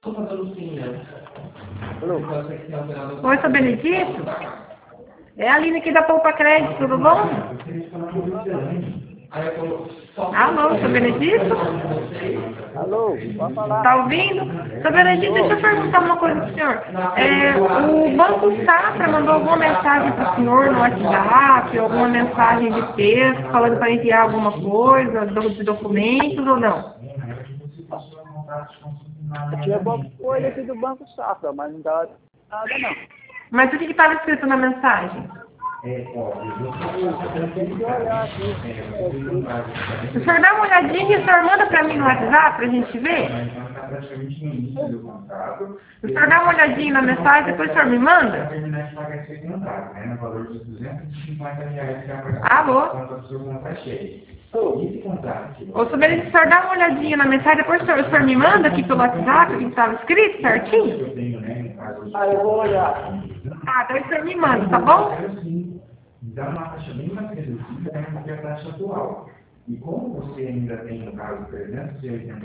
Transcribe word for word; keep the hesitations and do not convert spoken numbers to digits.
Oi, sou Benedito? É a Aline aqui da Poupa Crédito, tudo bom? Alô, sou Benedito? Alô, pode falar. Tá ouvindo? Sou Benedito, deixa eu perguntar uma coisa pro senhor. É, o Banco Safra mandou alguma mensagem pro senhor no WhatsApp, alguma mensagem de texto, falando para enviar alguma coisa, do- de documentos ou não? Tinha alguma coisa aqui do Banco Safra, mas não dá nada não. Mas o que estava escrito na mensagem? Tem que olhar aqui. O senhor dá uma olhadinha e o senhor manda para mim no WhatsApp pra gente ver? O senhor dá uma olhadinha na mensagem, depois o senhor me manda? Alô? Ô, senhor Benedito, o senhor dá uma olhadinha na mensagem, depois o senhor, o senhor me manda aqui pelo WhatsApp o que estava escrito certinho? Ah, eu vou olhar. Ah, então o senhor me manda, tá bom? Dá uma taxa bem mais reduzida do que a taxa atual. E como você ainda tem, no caso, trezentos e oitenta